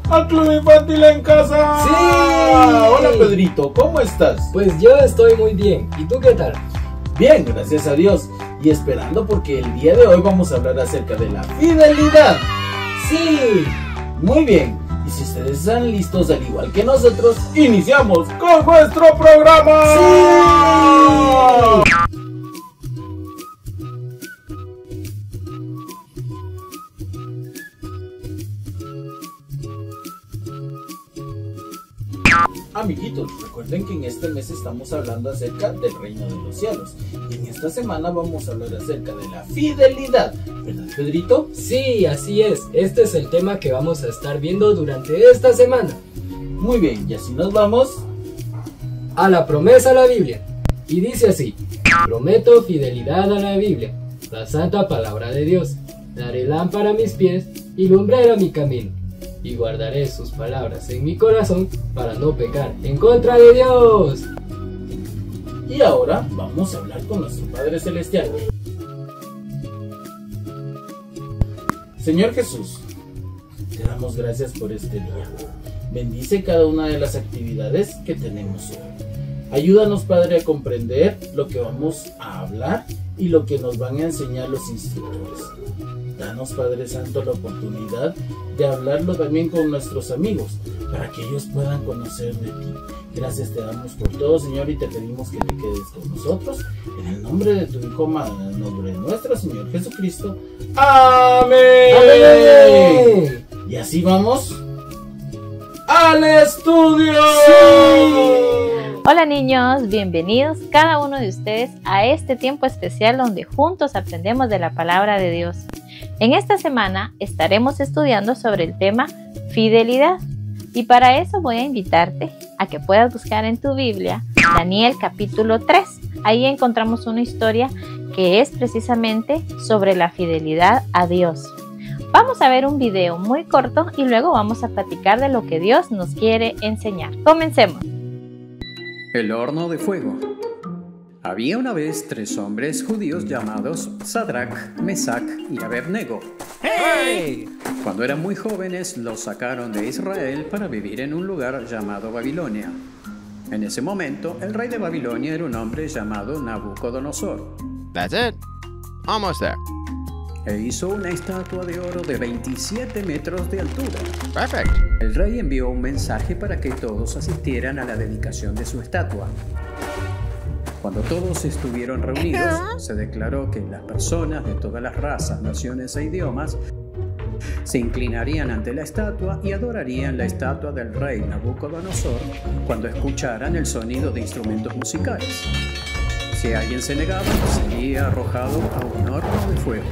al Club Infantil en Casa. ¡Sí! Hola Pedrito, ¿cómo estás? Pues yo estoy muy bien. ¿Y tú qué tal? Bien, gracias a Dios. Y esperando porque el día de hoy vamos a hablar acerca de la fidelidad. ¡Sí! Muy bien. Y si ustedes están listos, al igual que nosotros, iniciamos con nuestro programa. ¡Sí! Amiguitos, recuerden que en este mes estamos hablando acerca del reino de los cielos. Y en esta semana vamos a hablar acerca de la fidelidad. ¿Verdad, Pedrito? Sí, así es. Este es el tema que vamos a estar viendo durante esta semana. Muy bien, y así nos vamos a la promesa a la Biblia. Y dice así: prometo fidelidad a la Biblia, la santa palabra de Dios. Daré lámpara a mis pies y lumbrera mi camino. Y guardaré sus palabras en mi corazón para no pecar en contra de Dios. Y ahora vamos a hablar con nuestro Padre Celestial. Señor Jesús, te damos gracias por este día. Bendice cada una de las actividades que tenemos hoy. Ayúdanos, Padre, a comprender lo que vamos a hablar y lo que nos van a enseñar los instructores. Danos, Padre Santo, la oportunidad de hablarlo también con nuestros amigos, para que ellos puedan conocer de ti. Gracias te damos por todo, Señor, y te pedimos que te quedes con nosotros. En el nombre de tu Hijo amado, en el nombre de nuestro Señor Jesucristo. ¡Amén! ¡Amén! Y así vamos al estudio. ¡Sí! Hola niños, bienvenidos cada uno de ustedes a este tiempo especial donde juntos aprendemos de la palabra de Dios. En esta semana estaremos estudiando sobre el tema fidelidad y para eso voy a invitarte a que puedas buscar en tu Biblia Daniel capítulo 3. Ahí encontramos una historia que es precisamente sobre la fidelidad a Dios. Vamos a ver un video muy corto y luego vamos a platicar de lo que Dios nos quiere enseñar. Comencemos. El horno de fuego. Había una vez 3 hombres judíos llamados Sadrach, Mesach y Abednego. ¡Hey! Cuando eran muy jóvenes, los sacaron de Israel para vivir en un lugar llamado Babilonia. En ese momento, el rey de Babilonia era un hombre llamado Nabucodonosor. That's it. Almost there. E hizo una estatua de oro de 27 metros de altura. Perfect. El rey envió un mensaje para que todos asistieran a la dedicación de su estatua. Cuando todos estuvieron reunidos, se declaró que las personas de todas las razas, naciones e idiomas se inclinarían ante la estatua y adorarían la estatua del rey Nabucodonosor cuando escucharan el sonido de instrumentos musicales. Si alguien se negaba, sería arrojado a un horno de fuego.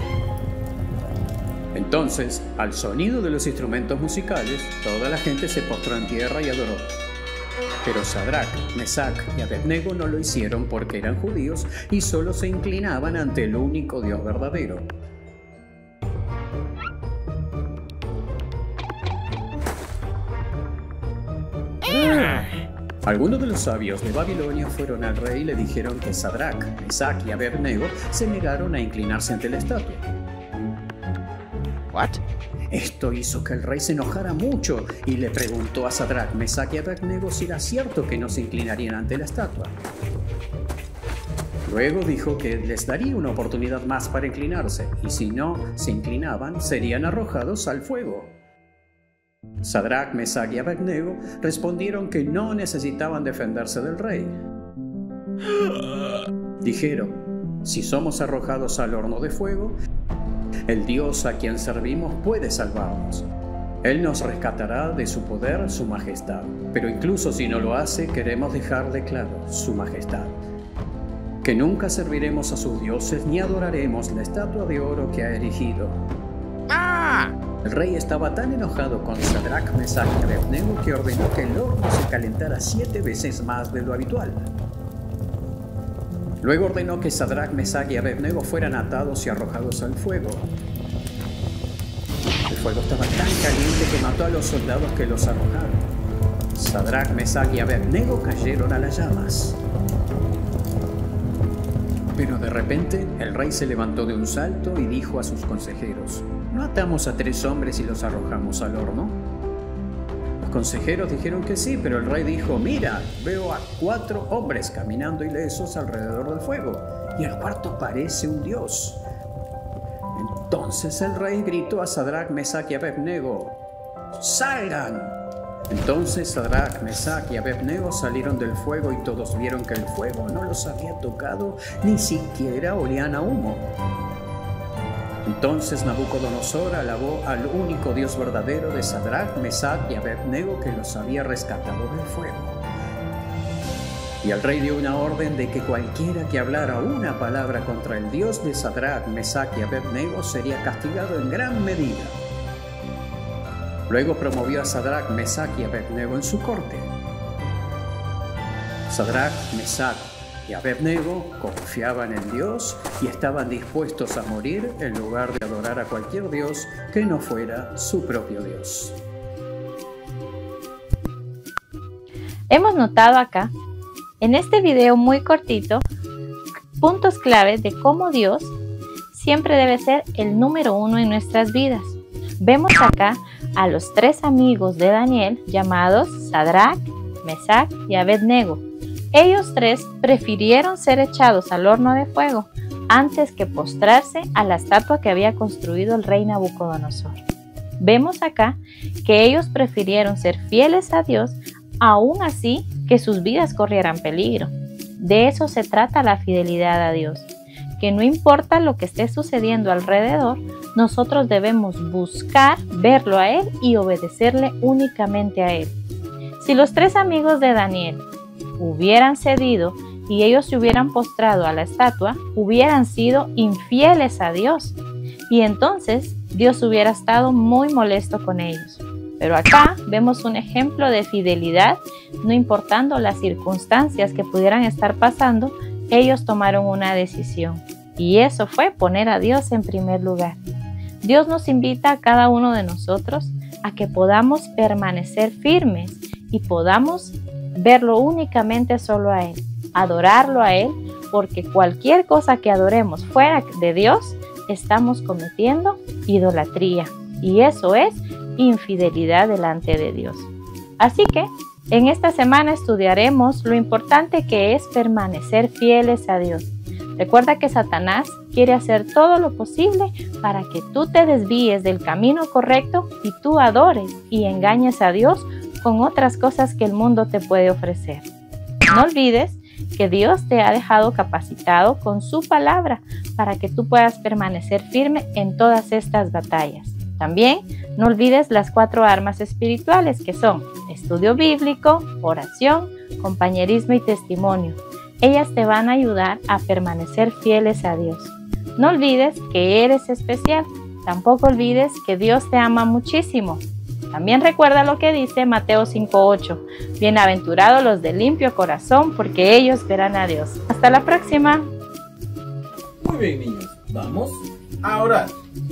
Entonces, al sonido de los instrumentos musicales, toda la gente se postró en tierra y adoró. Pero Sadrach, Mesach y Abednego no lo hicieron porque eran judíos y solo se inclinaban ante el único Dios verdadero. Algunos de los sabios de Babilonia fueron al rey y le dijeron que Sadrach, Mesach y Abednego se negaron a inclinarse ante la estatua. What? Esto hizo que el rey se enojara mucho y le preguntó a Sadrach, Mesach y Abednego si era cierto que no se inclinarían ante la estatua. Luego dijo que les daría una oportunidad más para inclinarse y si no se inclinaban serían arrojados al fuego. Sadrach, Mesach y Abednego respondieron que no necesitaban defenderse del rey. Dijeron: si somos arrojados al horno de fuego, el Dios a quien servimos puede salvarnos. Él nos rescatará de su poder, su majestad. Pero incluso si no lo hace, queremos dejarle claro su majestad: que nunca serviremos a sus dioses ni adoraremos la estatua de oro que ha erigido. El rey estaba tan enojado con Sadrach, Mesach y Abednego que ordenó que el horno se calentara 7 veces más de lo habitual. Luego ordenó que Sadrach, Mesach y Abednego fueran atados y arrojados al fuego. El fuego estaba tan caliente que mató a los soldados que los arrojaron. Sadrach, Mesach y Abednego cayeron a las llamas. Pero de repente el rey se levantó de un salto y dijo a sus consejeros: ¿no atamos a 3 hombres y los arrojamos al horno? consejeros dijeron que sí, pero el rey dijo: mira, veo a 4 hombres caminando ilesos alrededor del fuego, y el cuarto parece un dios. Entonces el rey gritó a Sadrach, Mesach y Abednego: ¡salgan! Entonces Sadrach, Mesach y Abednego salieron del fuego, y todos vieron que el fuego no los había tocado, ni siquiera olían a humo. Entonces Nabucodonosor alabó al único Dios verdadero de Sadrach, Mesach y Abednego, que los había rescatado del fuego. Y el rey dio una orden de que cualquiera que hablara una palabra contra el Dios de Sadrach, Mesach y Abednego sería castigado en gran medida. Luego promovió a Sadrach, Mesach y Abednego en su corte. Sadrach, Mesach y Abednego confiaban en Dios y estaban dispuestos a morir en lugar de adorar a cualquier Dios que no fuera su propio Dios. Hemos notado acá, en este video muy cortito, puntos clave de cómo Dios siempre debe ser el número 1 en nuestras vidas. Vemos acá a los 3 amigos de Daniel llamados Sadrach, Mesach y Abednego. Ellos 3 prefirieron ser echados al horno de fuego antes que postrarse a la estatua que había construido el rey Nabucodonosor. Vemos acá que ellos prefirieron ser fieles a Dios, aún así que sus vidas corrieran peligro. De eso se trata la fidelidad a Dios, que no importa lo que esté sucediendo alrededor, nosotros debemos buscar verlo a Él y obedecerle únicamente a Él. Si los 3 amigos de Daniel hubieran cedido y ellos se hubieran postrado a la estatua, hubieran sido infieles a Dios, y entonces Dios hubiera estado muy molesto con ellos. Pero acá vemos un ejemplo de fidelidad, no importando las circunstancias que pudieran estar pasando, ellos tomaron una decisión, y eso fue poner a Dios en primer lugar. Dios nos invita a cada uno de nosotros a que podamos permanecer firmes y podamos verlo únicamente solo a Él, adorarlo a Él, porque cualquier cosa que adoremos fuera de Dios, estamos cometiendo idolatría, y eso es infidelidad delante de Dios. Así que en esta semana estudiaremos lo importante que es permanecer fieles a Dios. Recuerda que Satanás quiere hacer todo lo posible para que tú te desvíes del camino correcto y tú adores y engañes a Dios con otras cosas que el mundo te puede ofrecer. No olvides que Dios te ha dejado capacitado con su palabra para que tú puedas permanecer firme en todas estas batallas. También no olvides las 4 armas espirituales, que son estudio bíblico, oración, compañerismo y testimonio. Ellas te van a ayudar a permanecer fieles a Dios. No olvides que eres especial. Tampoco olvides que Dios te ama muchísimo. También recuerda lo que dice Mateo 5:8. Bienaventurados los de limpio corazón, porque ellos verán a Dios. Hasta la próxima. Muy bien, niños, vamos a orar.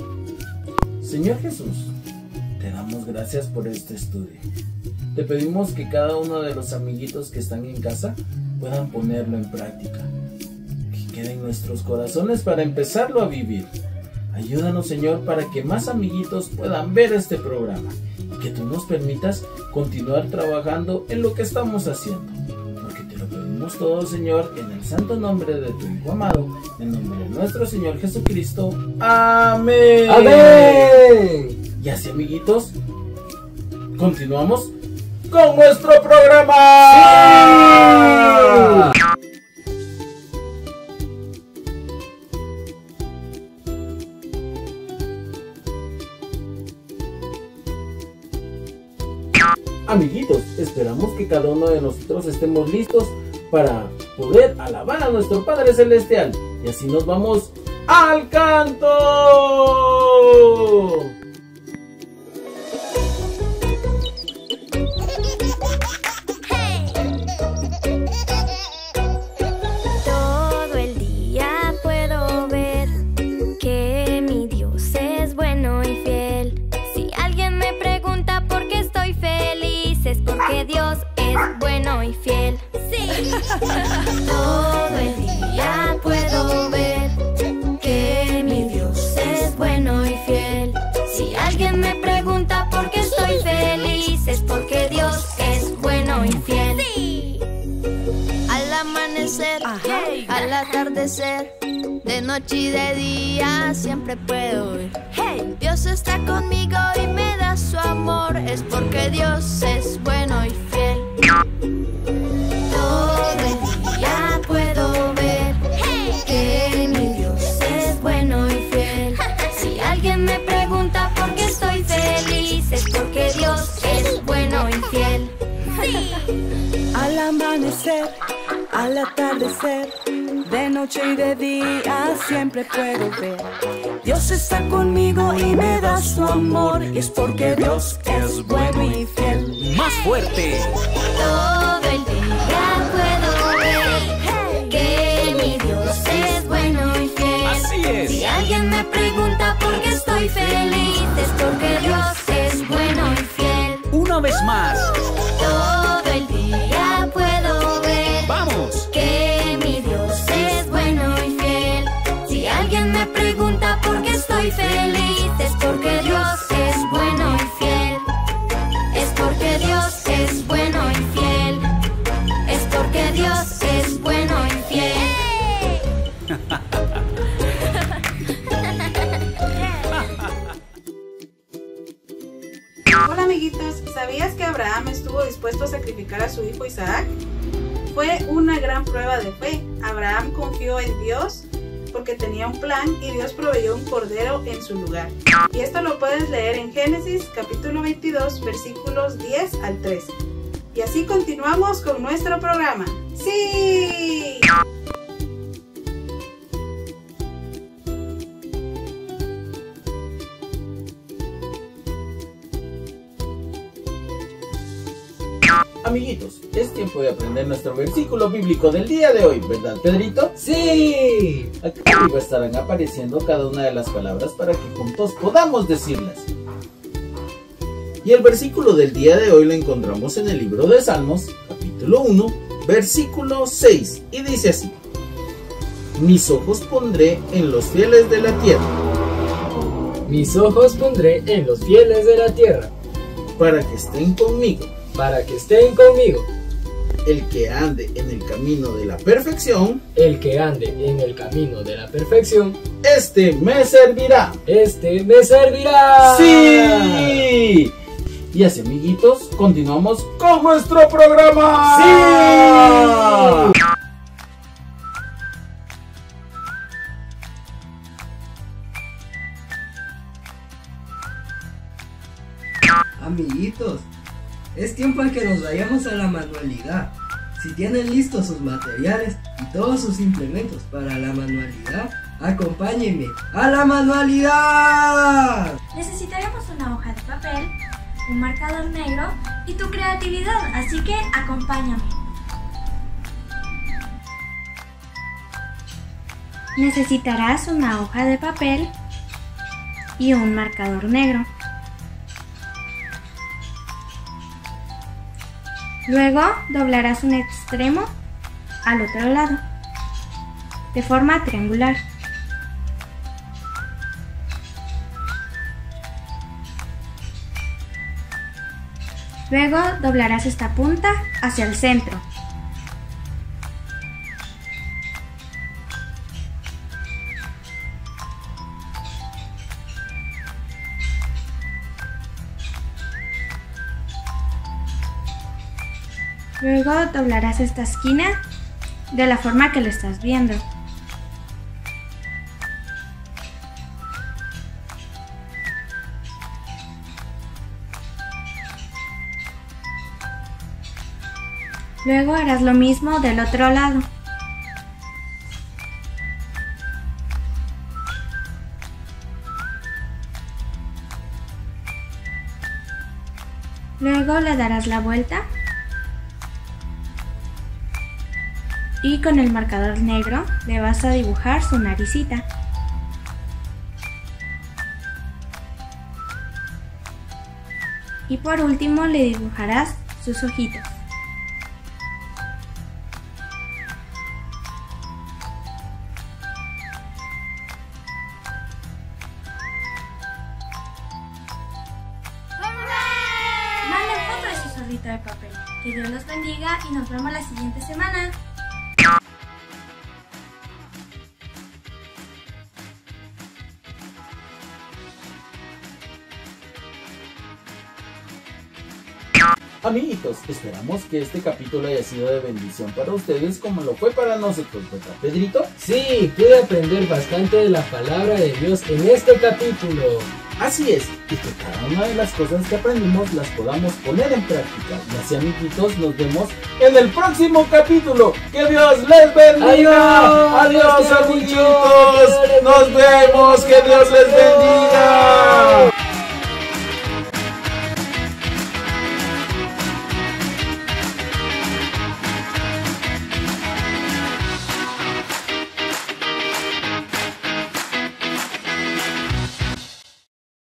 Señor Jesús, te damos gracias por este estudio. Te pedimos que cada uno de los amiguitos que están en casa puedan ponerlo en práctica, que quede en nuestros corazones para empezarlo a vivir. Ayúdanos, Señor, para que más amiguitos puedan ver este programa y que tú nos permitas continuar trabajando en lo que estamos haciendo, porque te lo pedimos todo, Señor, en el santo nombre de tu Hijo amado, en nombre de nuestro Señor Jesucristo. Amén. ¡Amén! Y así, amiguitos, continuamos con nuestro programa. ¡Sí! Amiguitos, esperamos que cada uno de nosotros estemos listos para poder alabar a nuestro Padre Celestial. Y así nos vamos al canto. Todo el día puedo ver que mi Dios es bueno y fiel. Si alguien me pregunta por qué estoy feliz, es porque Dios es bueno y fiel. Sí. Todo el día puedo ver que mi Dios es bueno y fiel. Si alguien me pregunta por qué estoy feliz, es porque Dios atardecer, de noche y de día siempre puedo ver. Hey, Dios está conmigo y me da su amor, es porque Dios es bueno y fiel. Todo el día puedo ver que mi Dios es bueno y fiel. Si alguien me pregunta por qué estoy feliz, es porque Dios es bueno y fiel. Al amanecer, al atardecer, de noche y de día siempre puedo ver. Dios está conmigo y me da su amor, y es porque Dios es bueno y fiel. ¡Más fuerte! Todo el día puedo ver que mi Dios es bueno y fiel. ¡Así es! Si alguien me pregunta por qué estoy feliz, es porque Dios es bueno y fiel. ¡Una vez más! Todo el día puedo ver ¡Vamos! que mi Dios es bueno y fiel. Si alguien me pregunta por qué estoy feliz, es porque Dios es bueno y fiel. Es porque Dios es bueno y fiel. Es porque Dios es bueno y fiel. Hola amiguitos, ¿sabías que Abraham estuvo dispuesto a sacrificar a su hijo Isaac? Fue una gran prueba de fe. Abraham confió en Dios porque tenía un plan y Dios proveyó un cordero en su lugar. Y esto lo puedes leer en Génesis capítulo 22 versículos 10 al 13. Y así continuamos con nuestro programa. ¡Sí! Amiguitos, es tiempo de aprender nuestro versículo bíblico del día de hoy, ¿verdad, Pedrito? ¡Sí! Acá arriba estarán apareciendo cada una de las palabras para que juntos podamos decirlas. Y el versículo del día de hoy lo encontramos en el libro de Salmos, capítulo 1, versículo 6, y dice así: Mis ojos pondré en los fieles de la tierra. Mis ojos pondré en los fieles de la tierra, Para que estén conmigo. para que estén conmigo. El que ande en el camino de la perfección, El que ande en el camino de la perfección, este me servirá. este me servirá. ¡Sí! Y así, amiguitos, continuamos con nuestro programa. ¡Sí! Amiguitos, es tiempo de que nos vayamos a la manualidad. Si tienen listos sus materiales y todos sus implementos para la manualidad, acompáñenme a la manualidad. Necesitaremos una hoja de papel, un marcador negro y tu creatividad, así que acompáñame. Necesitarás una hoja de papel y un marcador negro. Luego doblarás un extremo al otro lado, de forma triangular. Luego doblarás esta punta hacia el centro. Luego doblarás esta esquina de la forma que lo estás viendo. Luego harás lo mismo del otro lado. Luego le darás la vuelta y con el marcador negro le vas a dibujar su naricita. Y por último le dibujarás sus ojitos. Manden foto de su zorrito de papel. Que Dios los bendiga y nos vemos la siguiente semana. Amiguitos, esperamos que este capítulo haya sido de bendición para ustedes como lo fue para nosotros, ¿verdad, Pedrito? Sí, pude aprender bastante de la palabra de Dios en este capítulo. Así es, y que cada una de las cosas que aprendimos las podamos poner en práctica. Y así, amiguitos, nos vemos en el próximo capítulo. ¡Que Dios les bendiga! ¡Adiós, amiguitos! ¡Nos vemos! ¡Que Dios les bendiga!